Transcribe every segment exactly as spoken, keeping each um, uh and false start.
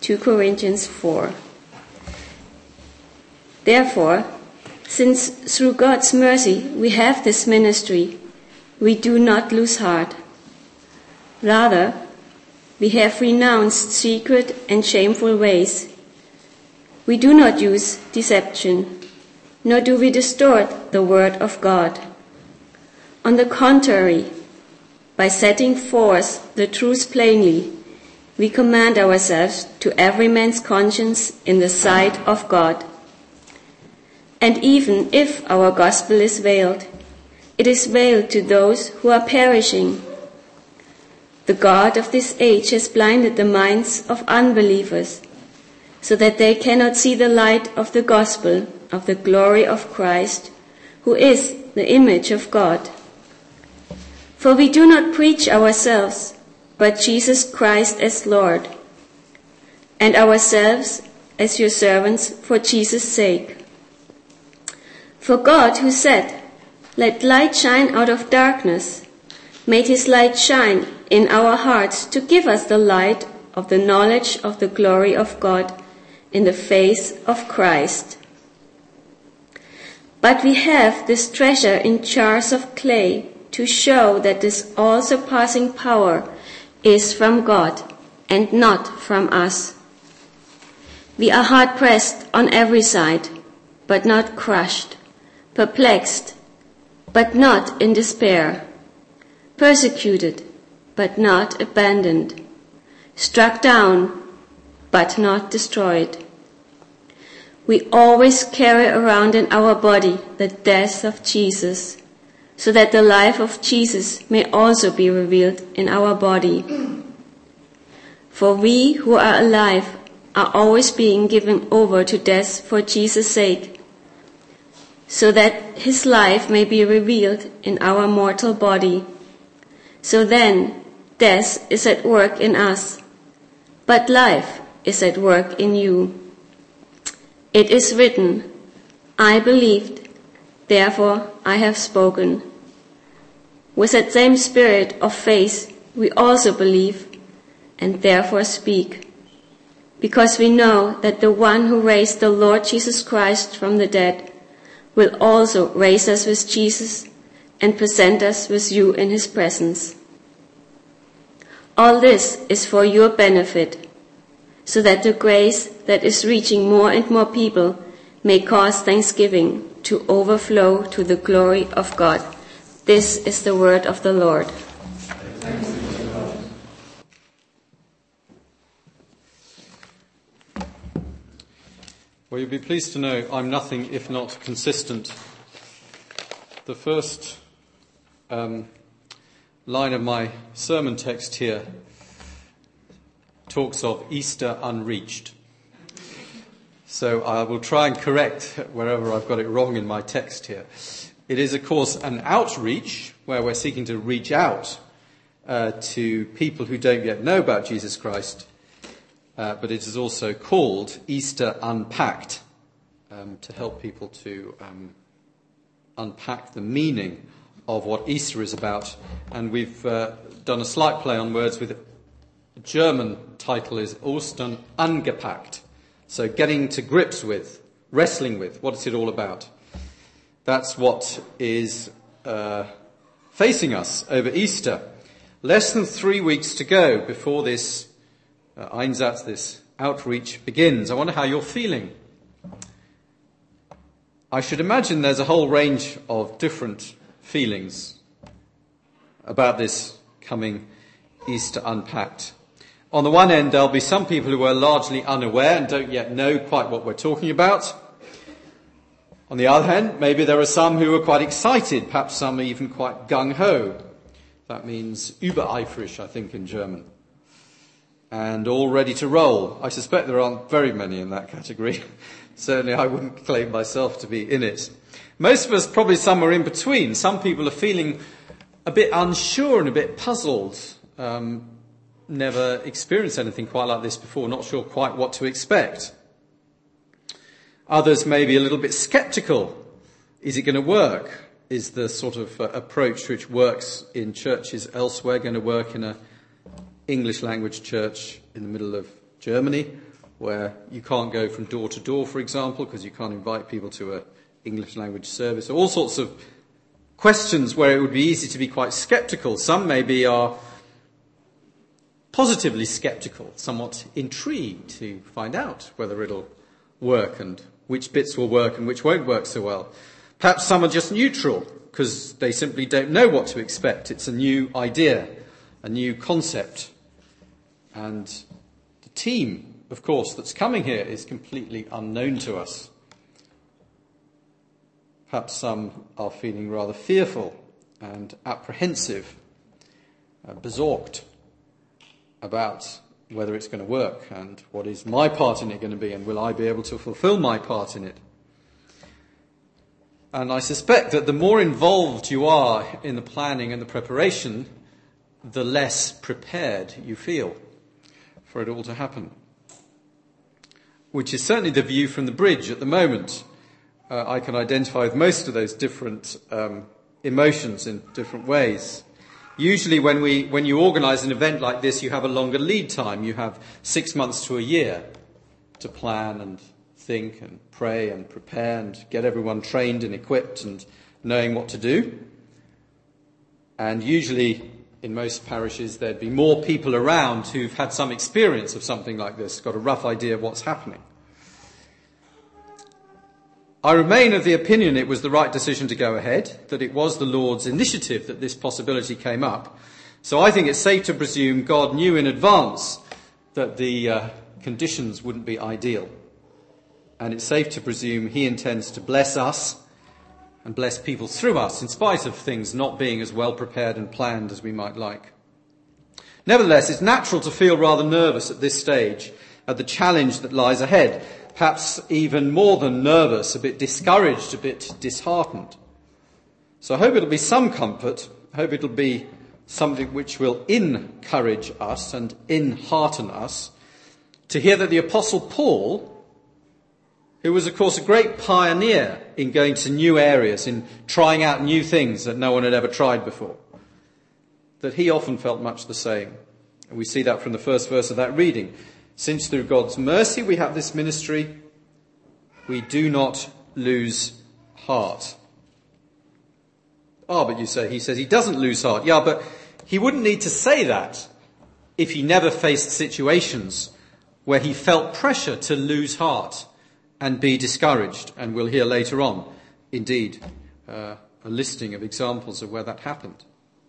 Second Corinthians four. Therefore, since through God's mercy we have this ministry, we do not lose heart. Rather, we have renounced secret and shameful ways. We do not use deception, nor do we distort the word of God. On the contrary, by setting forth the truth plainly, we command ourselves to every man's conscience in the sight of God. And even if our gospel is veiled, it is veiled to those who are perishing. The God of this age has blinded the minds of unbelievers, so that they cannot see the light of the gospel of the glory of Christ, who is the image of God. For we do not preach ourselves, but Jesus Christ as Lord, and ourselves as your servants for Jesus' sake. For God, who said, "Let light shine out of darkness," made his light shine in our hearts to give us the light of the knowledge of the glory of God in the face of Christ. But we have this treasure in jars of clay to show that this all-surpassing power is from God and not from us. We are hard-pressed on every side, but not crushed, perplexed, but not in despair, persecuted, but not abandoned, struck down, but not destroyed. We always carry around in our body the death of Jesus, so that the life of Jesus may also be revealed in our body. For we who are alive are always being given over to death for Jesus' sake, so that his life may be revealed in our mortal body. So then, death is at work in us, but life is at work in you. It is written, "I believed, therefore I have spoken." With that same spirit of faith, we also believe and therefore speak, because we know that the one who raised the Lord Jesus Christ from the dead will also raise us with Jesus and present us with you in his presence. All this is for your benefit, so that the grace that is reaching more and more people may cause thanksgiving to overflow to the glory of God. This is the word of the Lord. Well, you'll be pleased to know I'm nothing if not consistent. The first um, line of my sermon text here talks of Easter unreached. So I will try and correct wherever I've got it wrong in my text here. It is, of course, an outreach where we're seeking to reach out uh, to people who don't yet know about Jesus Christ. Uh, but it is also called Easter Unpacked, um, to help people to um, unpack the meaning of what Easter is about. And we've uh, done a slight play on words with it. The German title is Ostern angepackt. So getting to grips with, wrestling with, what is it all about? That's what is uh, facing us over Easter. Less than three weeks to go before this uh, Einsatz, this outreach begins. I wonder how you're feeling. I should imagine there's a whole range of different feelings about this coming Easter Unpacked. On the one end, there'll be some people who are largely unaware and don't yet know quite what we're talking about. On the other hand, maybe there are some who are quite excited, perhaps some are even quite gung-ho. That means übereifrig, I think, in German. And all ready to roll. I suspect there aren't very many in that category. Certainly I wouldn't claim myself to be in it. Most of us, probably somewhere in between. Some people are feeling a bit unsure and a bit puzzled. Um, never experienced anything quite like this before, not sure quite what to expect. Others may be a little bit sceptical. Is it going to work? Is the sort of uh, approach which works in churches elsewhere going to work in a English language church in the middle of Germany? where you can't go from door to door, for example, because you can't invite people to an English language service. All sorts of questions where it would be easy to be quite sceptical. Some maybe are positively sceptical, somewhat intrigued to find out whether it'll work and which bits will work and which won't work so well. Perhaps some are just neutral because they simply don't know what to expect. It's a new idea, a new concept. And the team, of course, that's coming here is completely unknown to us. Perhaps some are feeling rather fearful and apprehensive, uh, besorged about whether it's going to work and what is my part in it going to be and will I be able to fulfill my part in it. And I suspect that the more involved you are in the planning and the preparation, the less prepared you feel for it all to happen. Which is certainly the view from the bridge at the moment. Uh, I can identify with most of those different um, emotions in different ways. Usually when we, when you organise an event like this, you have a longer lead time. You have six months to a year to plan and think and pray and prepare and get everyone trained and equipped and knowing what to do. And usually in most parishes there'd be more people around who've had some experience of something like this, got a rough idea of what's happening. I remain of the opinion it was the right decision to go ahead, that it was the Lord's initiative that this possibility came up. So I think it's safe to presume God knew in advance that the uh, conditions wouldn't be ideal. And it's safe to presume he intends to bless us and bless people through us, in spite of things not being as well prepared and planned as we might like. Nevertheless, it's natural to feel rather nervous at this stage at the challenge that lies ahead. Perhaps even more than nervous, a bit discouraged, a bit disheartened. So I hope it'll be some comfort. I hope it'll be something which will encourage us and enhearten us to hear that the Apostle Paul, who was of course a great pioneer in going to new areas, in trying out new things that no one had ever tried before, that he often felt much the same. And we see that from the first verse of that reading. Since through God's mercy we have this ministry, we do not lose heart. Ah, but you say, he says he doesn't lose heart. Yeah, but he wouldn't need to say that if he never faced situations where he felt pressure to lose heart and be discouraged. And we'll hear later on, indeed, uh, a listing of examples of where that happened.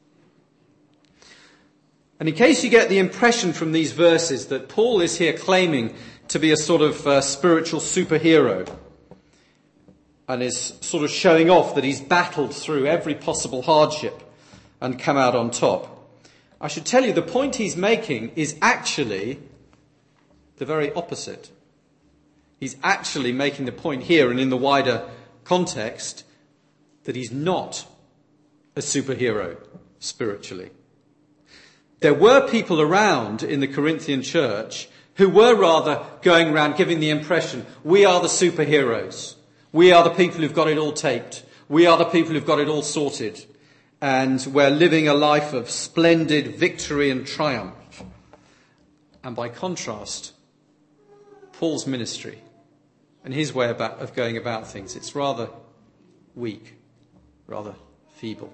And in case you get the impression from these verses that Paul is here claiming to be a sort of uh, spiritual superhero and is sort of showing off that he's battled through every possible hardship and come out on top, I should tell you the point he's making is actually the very opposite. He's actually making the point here and in the wider context that he's not a superhero spiritually. There were people around in the Corinthian church who were rather going around giving the impression, we are the superheroes. We are the people who've got it all taped. We are the people who've got it all sorted. And we're living a life of splendid victory and triumph. And by contrast, Paul's ministry and his way about, of going about things, it's rather weak, rather feeble.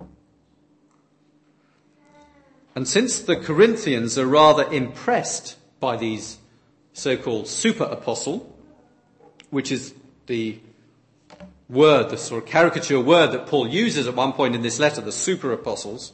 And since the Corinthians are rather impressed by these so-called super apostle, which is the word, the sort of caricature word that Paul uses at one point in this letter, the super apostles,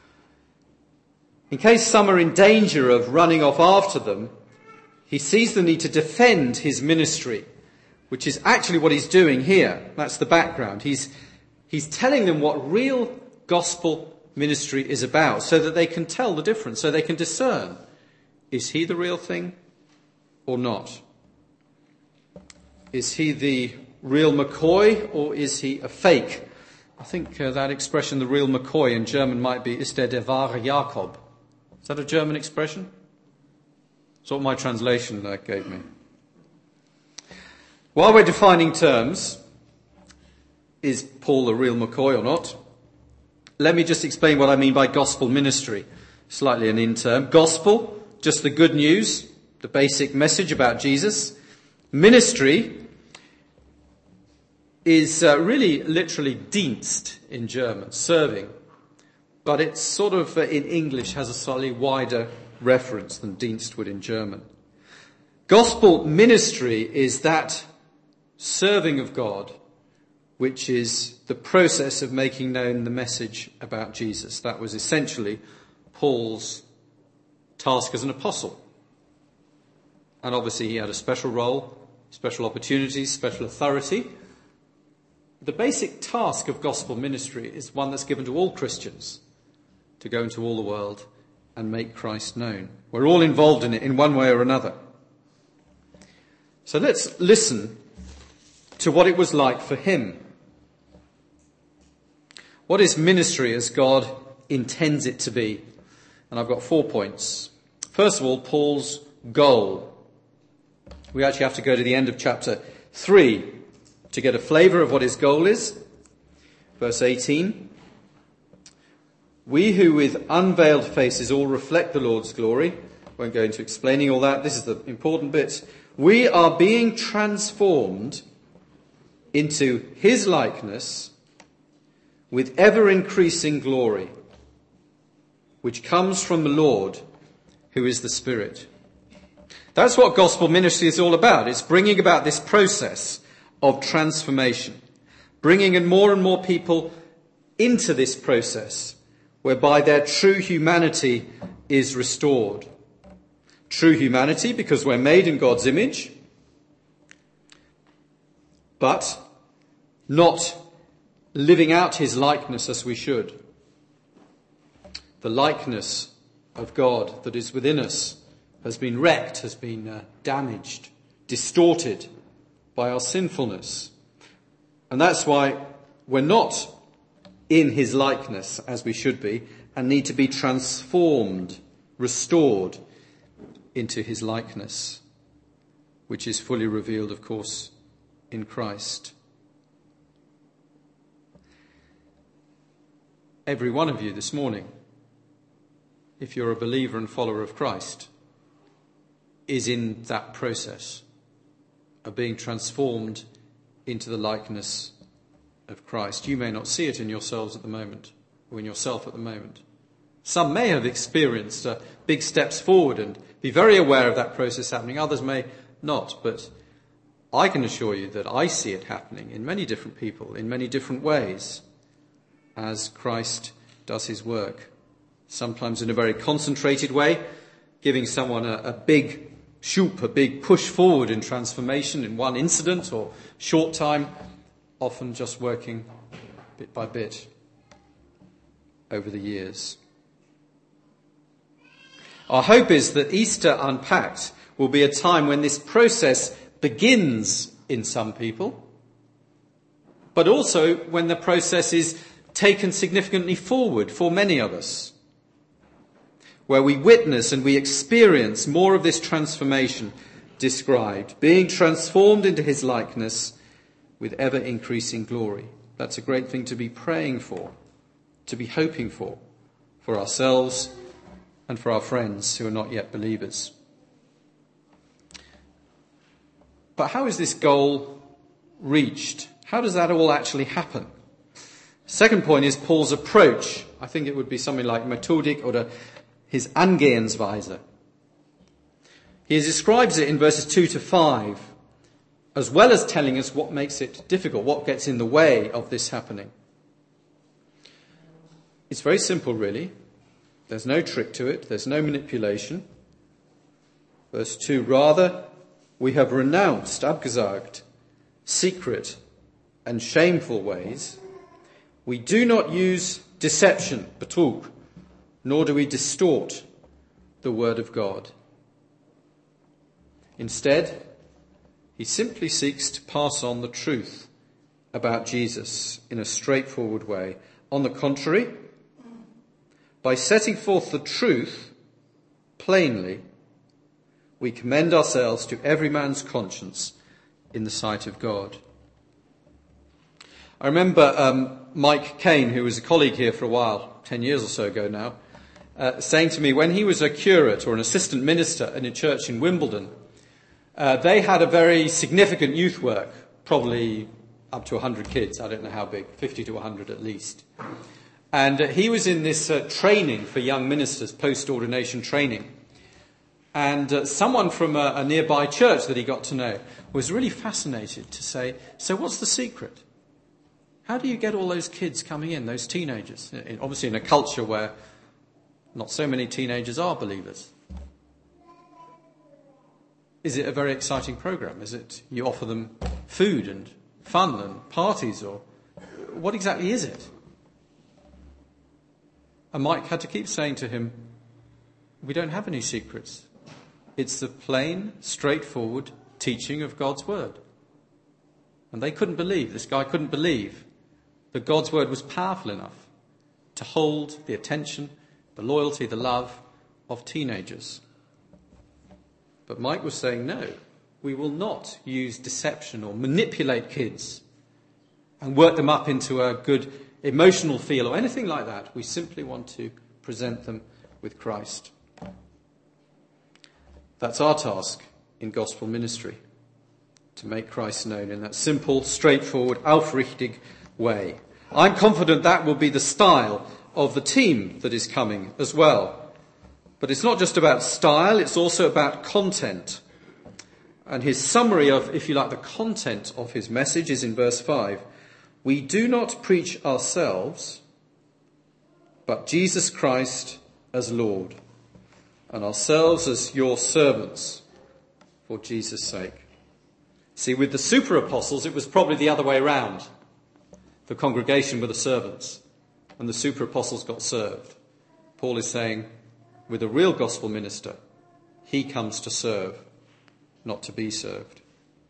in case some are in danger of running off after them, he sees the need to defend his ministry, which is actually what he's doing here. That's the background. He's, he's telling them what real gospel ministry is about, so that they can tell the difference, so they can discern, is he the real thing or not? Is he the real McCoy or is he a fake? I think uh, that expression, the real McCoy, in German might be, ist der der wahre Jakob. Is that a German expression? That's what my translation uh, gave me. While we're defining terms, is Paul the real McCoy or not? Let me just explain what I mean by gospel ministry. Slightly an in term. Gospel, just the good news, the basic message about Jesus. Ministry is uh, really literally Dienst in German, serving. But it's sort of, uh, in English, has a slightly wider reference than Dienst would in German. Gospel ministry is that serving of God, which is the process of making known the message about Jesus. That was essentially Paul's task as an apostle. And obviously he had a special role, special opportunities, special authority. The basic task of gospel ministry is one that's given to all Christians, to go into all the world and make Christ known. We're all involved in it in one way or another. So let's listen to what it was like for him. What is ministry as God intends it to be? And I've got four points. First of all, Paul's goal. We actually have to go to the end of chapter three to get a flavour of what his goal is. Verse eighteen. We who with unveiled faces all reflect the Lord's glory. Won't go into explaining all that. This is the important bit. We are being transformed into his likeness with ever-increasing glory, which comes from the Lord, who is the Spirit. That's what gospel ministry is all about. It's bringing about this process of transformation, bringing in more and more people into this process, whereby their true humanity is restored. True humanity because we're made in God's image, but not living out his likeness as we should. The likeness of God that is within us has been wrecked, has been uh, damaged, distorted by our sinfulness. And that's why we're not in his likeness as we should be and need to be transformed, restored into his likeness, which is fully revealed, of course, in Christ. Every one of you this morning, if you're a believer and follower of Christ, is in that process of being transformed into the likeness of Christ. You may not see it in yourselves at the moment, or in yourself at the moment. Some may have experienced uh, big steps forward and be very aware of that process happening. Others may not, but I can assure you that I see it happening in many different people, in many different ways, as Christ does his work. Sometimes in a very concentrated way, giving someone a, a big shoop, a big push forward in transformation in one incident or short time, often just working bit by bit over the years. Our hope is that Easter Unpacked will be a time when this process begins in some people, but also when the process is taken significantly forward for many of us, where we witness and we experience more of this transformation described, being transformed into his likeness with ever-increasing glory. That's a great thing to be praying for, to be hoping for, for ourselves and for our friends who are not yet believers. But how is this goal reached? How does that all actually happen? Second point is Paul's approach. I think it would be something like Methodik or his Angehensweise. He describes it in verses two to five, as well as telling us what makes it difficult, what gets in the way of this happening. It's very simple, really. There's no trick to it. There's no manipulation. Verse two, rather, we have renounced, abgesagt, secret and shameful ways. We do not use deception, Betrug, nor do we distort the word of God. Instead, he simply seeks to pass on the truth about Jesus in a straightforward way. On the contrary, by setting forth the truth plainly, we commend ourselves to every man's conscience in the sight of God. I remember um, Mike Kane, who was a colleague here for a while, ten years or so ago now, uh, saying to me when he was a curate or an assistant minister in a church in Wimbledon, uh, they had a very significant youth work, probably up to one hundred kids, I don't know how big, fifty to one hundred at least. And uh, he was in this uh, training for young ministers, post-ordination training. And uh, someone from a, a nearby church that he got to know was really fascinated to say, so what's the secret? How do you get all those kids coming in, those teenagers? In, obviously in a culture where not so many teenagers are believers. Is it a very exciting program? Is it you offer them food and fun and parties, or what exactly is it? And Mike had to keep saying to him, we don't have any secrets. It's the plain, straightforward teaching of God's word. And they couldn't believe, this guy couldn't believe that God's word was powerful enough to hold the attention, the loyalty, the love of teenagers. But Mike was saying, no, we will not use deception or manipulate kids and work them up into a good emotional feel or anything like that. We simply want to present them with Christ. That's our task in gospel ministry, to make Christ known in that simple, straightforward, aufrichtig way. I'm confident that will be the style of the team that is coming as well. But it's not just about style, it's also about content. And his summary of, if you like, the content of his message is in verse five. We do not preach ourselves, but Jesus Christ as Lord, and ourselves as your servants for Jesus' sake. See, with the super apostles, it was probably the other way around. The congregation were the servants, and the super apostles got served. Paul is saying, with a real gospel minister, he comes to serve, not to be served.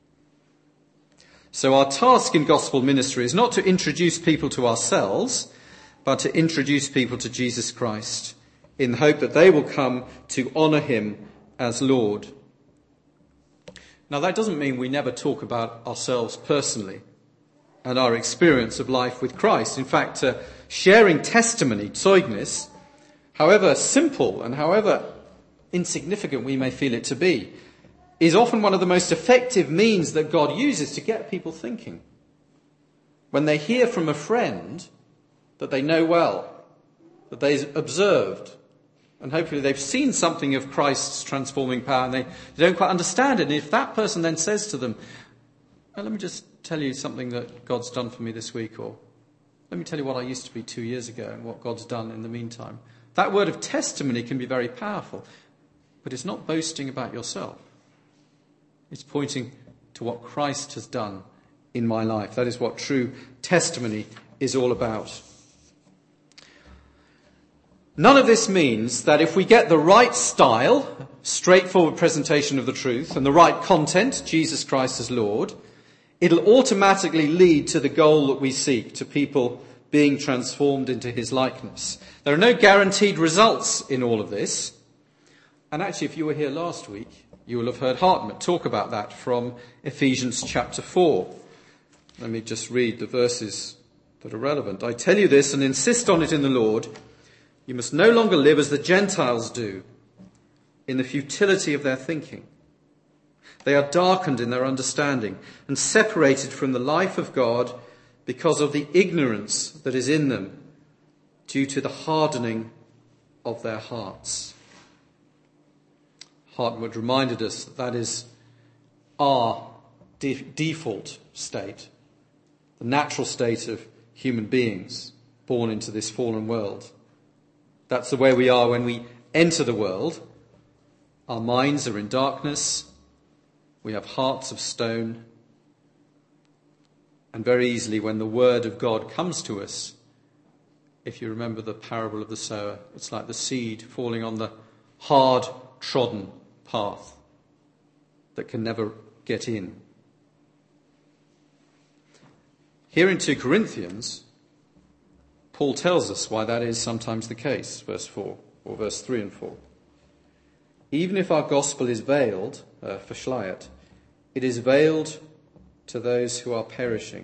So our task in gospel ministry is not to introduce people to ourselves, but to introduce people to Jesus Christ in the hope that they will come to honour him as Lord. Now that doesn't mean we never talk about ourselves personally and our experience of life with Christ. In fact, uh, sharing testimony, Zeugnis, however simple and however insignificant we may feel it to be, is often one of the most effective means that God uses to get people thinking. When they hear from a friend that they know well, that they've observed, and hopefully they've seen something of Christ's transforming power and they, they don't quite understand it. And if that person then says to them, oh, let me just tell you something that God's done for me this week, or let me tell you what I used to be two years ago and what God's done in the meantime. That word of testimony can be very powerful, but it's not boasting about yourself. It's pointing to what Christ has done in my life. That is what true testimony is all about. None of this means that if we get the right style, straightforward presentation of the truth, and the right content, Jesus Christ as Lord, it'll automatically lead to the goal that we seek, to people being transformed into his likeness. There are no guaranteed results in all of this. And actually, if you were here last week, you will have heard Hartmut talk about that from Ephesians chapter four. Let me just read the verses that are relevant. I tell you this and insist on it in the Lord. You must no longer live as the Gentiles do, in the futility of their thinking. They are darkened in their understanding and separated from the life of God because of the ignorance that is in them due to the hardening of their hearts. Hartmut reminded us that that is our de- default state, the natural state of human beings born into this fallen world. That's the way we are when we enter the world. Our minds are in darkness. We have hearts of stone. And very easily when the word of God comes to us, if you remember the parable of the sower, it's like the seed falling on the hard trodden path that can never get in. Here in Second Corinthians, Paul tells us why that is sometimes the case, verse four, or verse three and four. Even if our gospel is veiled, uh, verschleiert, it is veiled to those who are perishing.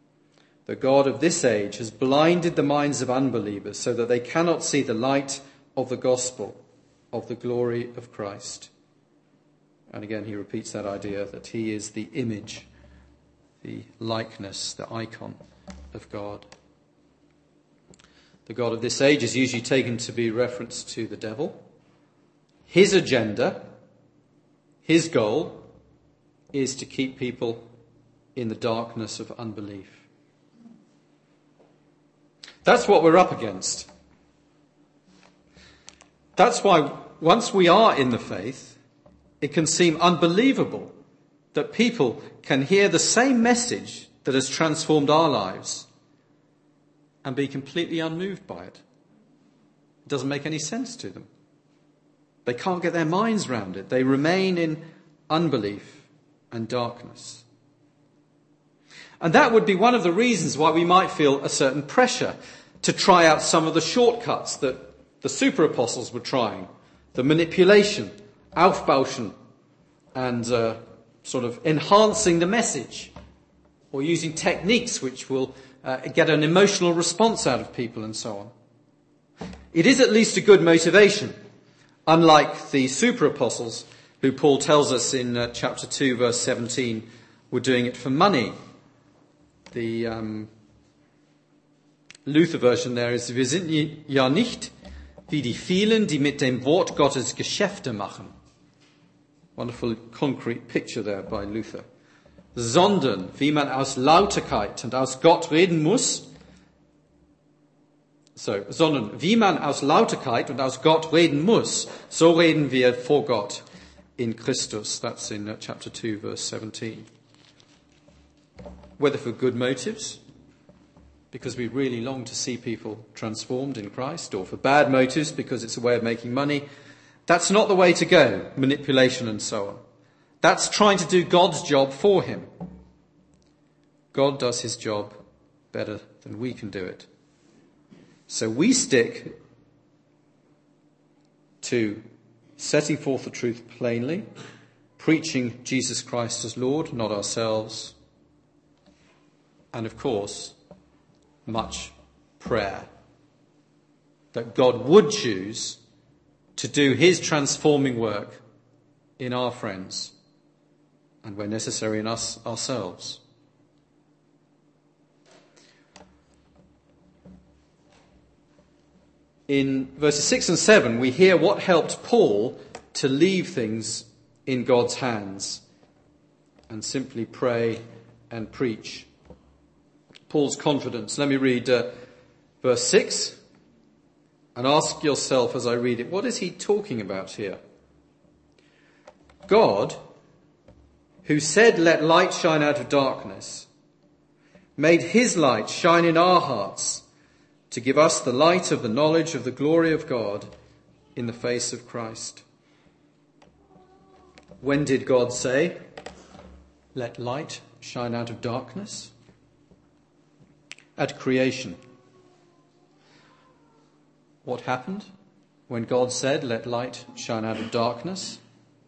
The God of this age has blinded the minds of unbelievers so that they cannot see the light of the gospel of the glory of Christ. And again, he repeats that idea that he is the image, the likeness, the icon of God. The God of this age is usually taken to be reference to the devil. His agenda, his goal, is to keep people in the darkness of unbelief. That's what we're up against. That's why once we are in the faith, it can seem unbelievable that people can hear the same message that has transformed our lives and be completely unmoved by it. It doesn't make any sense to them. They can't get their minds round it. They remain in unbelief and darkness. And that would be one of the reasons why we might feel a certain pressure to try out some of the shortcuts that the super apostles were trying. The manipulation, Aufbauschen, and uh, sort of enhancing the message, or using techniques which will uh, get an emotional response out of people and so on. It is at least a good motivation, unlike the super apostles who Paul tells us in uh, chapter two verse seventeen were doing it for money. The um, Luther version there is, wir sind ja nicht wie die vielen, die mit dem Wort Gottes Geschäfte machen. Wonderful concrete picture there by Luther. Sondern wie man aus Lauterkeit und aus Gott reden muss, so, sondern wie man aus Lauterkeit und aus Gott reden muss, so reden wir vor Gott in Christus. That's in uh, chapter two verse seventeen. Whether for good motives, because we really long to see people transformed in Christ, or for bad motives, because it's a way of making money, that's not the way to go, manipulation and so on. That's trying to do God's job for him. God does his job better than we can do it. So we stick to setting forth the truth plainly, preaching Jesus Christ as Lord, not ourselves, and of course, much prayer that God would choose to do his transforming work in our friends and where necessary in us ourselves. In verses six and seven, we hear what helped Paul to leave things in God's hands and simply pray and preach. Paul's confidence. Let me read uh, verse six and ask yourself as I read it, what is he talking about here? God, who said, let light shine out of darkness, made his light shine in our hearts to give us the light of the knowledge of the glory of God in the face of Christ. When did God say, let light shine out of darkness? At creation. What happened when God said, let light shine out of darkness?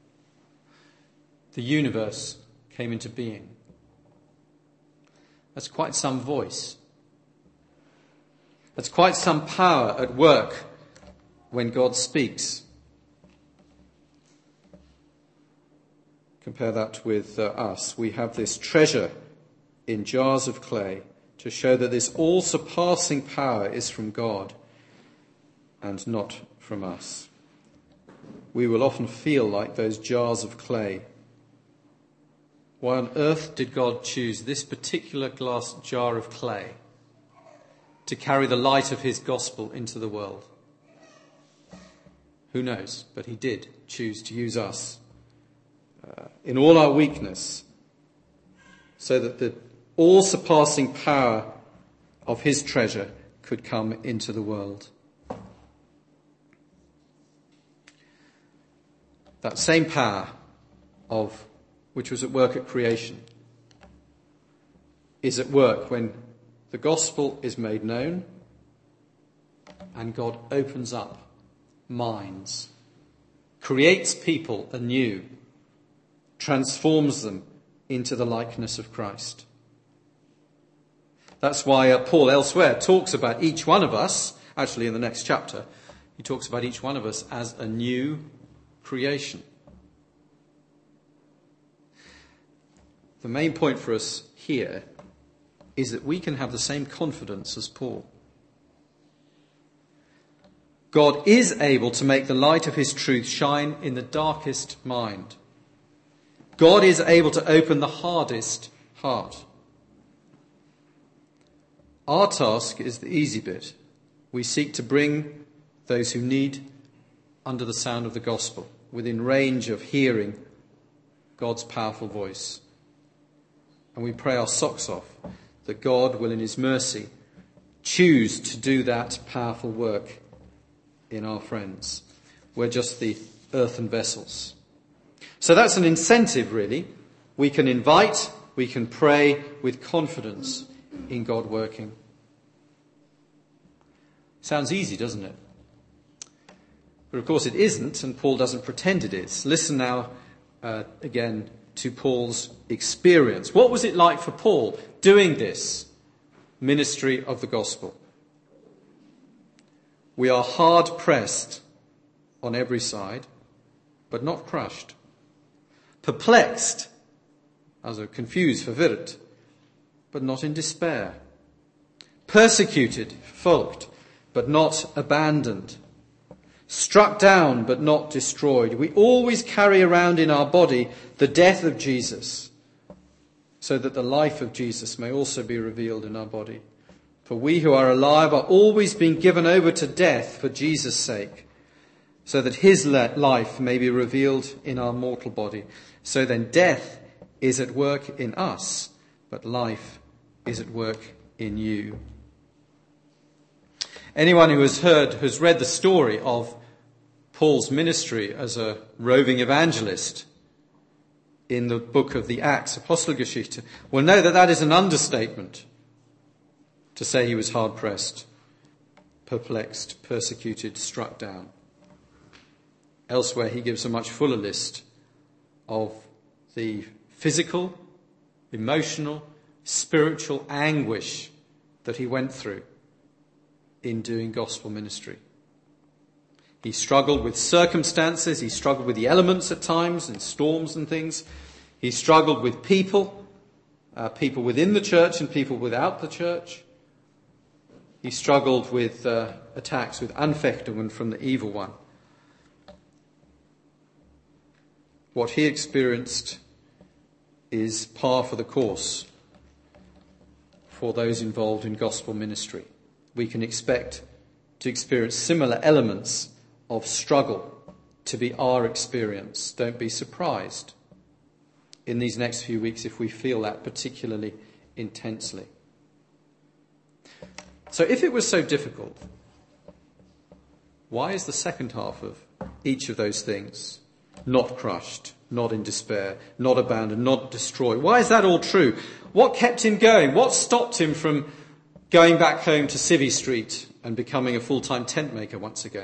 The universe came into being. That's quite some voice. That's quite some power at work when God speaks. Compare that with uh, us. We have this treasure in jars of clay to show that this all-surpassing power is from God and not from us. We will often feel like those jars of clay. Why on earth did God choose this particular glass jar of clay to carry the light of his gospel into the world? Who knows? But he did choose to use us uh, in all our weakness so that the all-surpassing power of his treasure could come into the world. That same power of which was at work at creation is at work when the gospel is made known and God opens up minds, creates people anew, transforms them into the likeness of Christ. That's why uh, Paul elsewhere talks about each one of us, actually in the next chapter, he talks about each one of us as a new creation. The main point for us here is that we can have the same confidence as Paul. God is able to make the light of his truth shine in the darkest mind. God is able to open the hardest heart. Our task is the easy bit. We seek to bring those who need under the sound of the gospel, within range of hearing God's powerful voice. And we pray our socks off that God will in his mercy choose to do that powerful work in our friends. We're just the earthen vessels. So that's an incentive, really. We can invite, we can pray with confidence in God working. Sounds easy, doesn't it? But of course it isn't, and Paul doesn't pretend it is. Listen now uh, again to Paul's experience. What was it like for Paul doing this ministry of the gospel? We are hard pressed on every side, but not crushed. Perplexed, also confused, verwirrt, but not in despair. Persecuted, verfolgt, but not abandoned. Struck down, but not destroyed. We always carry around in our body the death of Jesus, so that the life of Jesus may also be revealed in our body. For we who are alive are always being given over to death for Jesus' sake, so that his life may be revealed in our mortal body. So then death is at work in us, but life is at work in you. Anyone who has heard, has read the story of Paul's ministry as a roving evangelist in the book of the Acts, Apostelgeschichte, will know that that is an understatement to say he was hard-pressed, perplexed, persecuted, struck down. Elsewhere he gives a much fuller list of the physical, emotional, spiritual anguish that he went through in doing gospel ministry. He struggled with circumstances, he struggled with the elements at times and storms and things. He struggled with people, uh, people within the church and people without the church. He struggled with uh, attacks, with Anfechtungen from the evil one. What he experienced is par for the course for those involved in gospel ministry. We can expect to experience similar elements of struggle to be our experience. Don't be surprised in these next few weeks if we feel that particularly intensely. So if it was so difficult, why is the second half of each of those things not crushed, not in despair, not abandoned, not destroyed? Why is that all true? What kept him going? What stopped him from going back home to Civvy Street and becoming a full-time tent maker once again?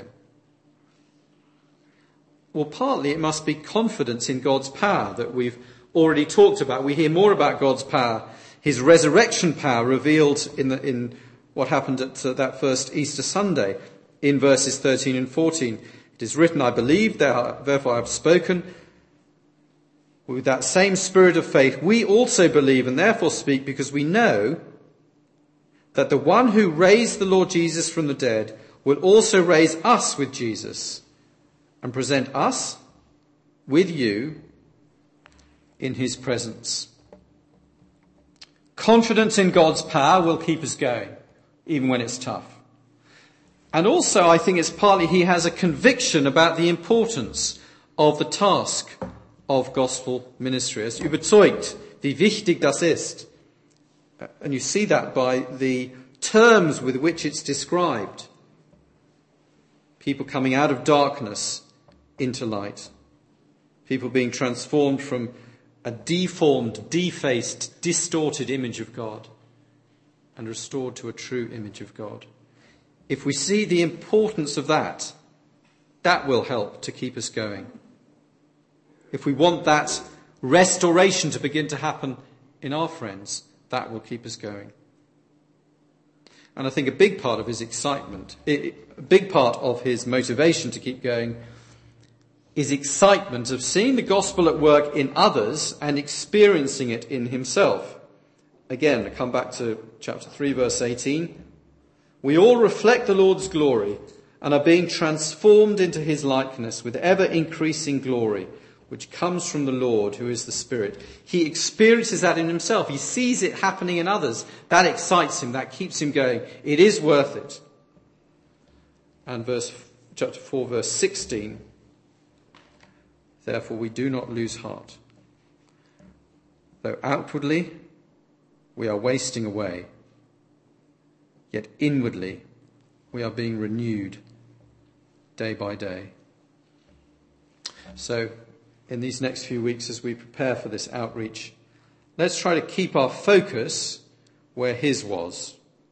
Well, partly it must be confidence in God's power that we've already talked about. We hear more about God's power, his resurrection power revealed in, the, in what happened at uh, that first Easter Sunday in verses thirteen and fourteen. It is written, I believe, therefore I have spoken. With that same spirit of faith, we also believe and therefore speak, because we know that the one who raised the Lord Jesus from the dead will also raise us with Jesus and present us with you in his presence. Confidence in God's power will keep us going, even when it's tough. And also, I think it's partly he has a conviction about the importance of the task of gospel ministry. Er ist überzeugt, wie wichtig das ist. And you see that by the terms with which it's described. People coming out of darkness into light. People being transformed from a deformed, defaced, distorted image of God and restored to a true image of God. If we see the importance of that, that will help to keep us going. If we want that restoration to begin to happen in our friends, that will keep us going. And I think a big part of his excitement, a big part of his motivation to keep going is excitement of seeing the gospel at work in others and experiencing it in himself. Again, I come back to chapter three, verse eighteen. We all reflect the Lord's glory and are being transformed into his likeness with ever increasing glory, which comes from the Lord, who is the Spirit. He experiences that in himself. He sees it happening in others. That excites him. That keeps him going. It is worth it. And verse, chapter four, verse sixteen. Therefore we do not lose heart. Though outwardly we are wasting away, yet inwardly we are being renewed day by day. So, in these next few weeks as we prepare for this outreach, let's try to keep our focus where his was.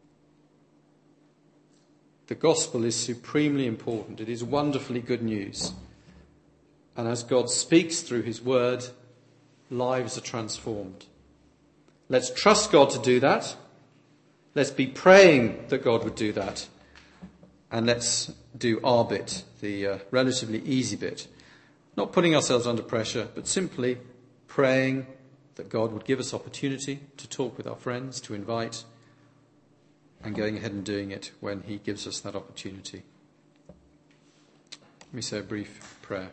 The gospel is supremely important. It is wonderfully good news. And as God speaks through his word, lives are transformed. Let's trust God to do that. Let's be praying that God would do that. And let's do our bit, the uh, relatively easy bit. Not putting ourselves under pressure, but simply praying that God would give us opportunity to talk with our friends, to invite, and going ahead and doing it when he gives us that opportunity. Let me say a brief prayer.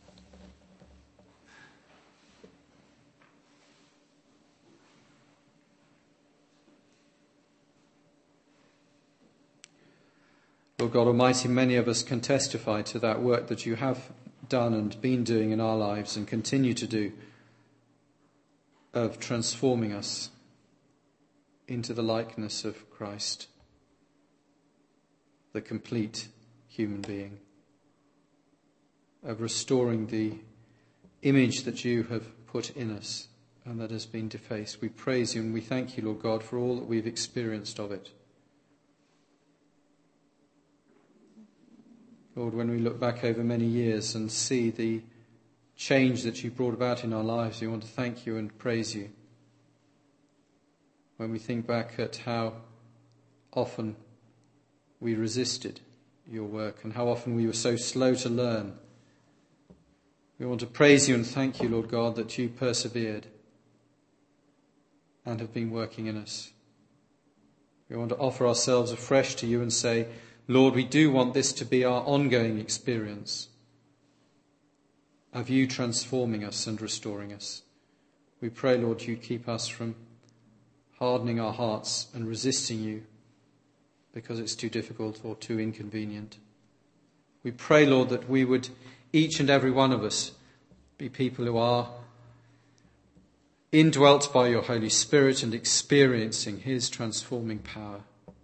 Lord God Almighty, many of us can testify to that work that you have done and been doing in our lives and continue to do, of transforming us into the likeness of Christ, the complete human being, of restoring the image that you have put in us and that has been defaced. We praise you and we thank you, Lord God, for all that we've experienced of it. Lord, when we look back over many years and see the change that you brought about in our lives, we want to thank you and praise you. When we think back at how often we resisted your work and how often we were so slow to learn, we want to praise you and thank you, Lord God, that you persevered and have been working in us. We want to offer ourselves afresh to you and say, Lord, we do want this to be our ongoing experience of you transforming us and restoring us. We pray, Lord, you keep us from hardening our hearts and resisting you because it's too difficult or too inconvenient. We pray, Lord, that we would, each and every one of us, be people who are indwelt by your Holy Spirit and experiencing his transforming power.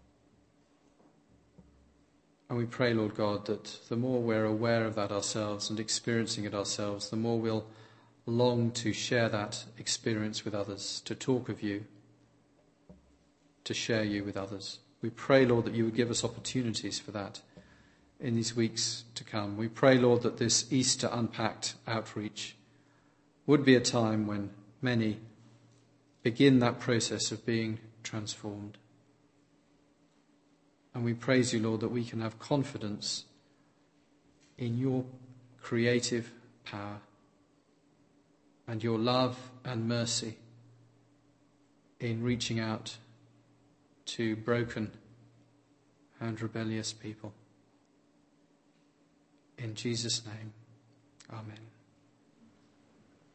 And we pray, Lord God, that the more we're aware of that ourselves and experiencing it ourselves, the more we'll long to share that experience with others, to talk of you, to share you with others. We pray, Lord, that you would give us opportunities for that in these weeks to come. We pray, Lord, that this Easter Unpacked outreach would be a time when many begin that process of being transformed. And we praise you, Lord, that we can have confidence in your creative power and your love and mercy in reaching out to broken and rebellious people. In Jesus' name, amen.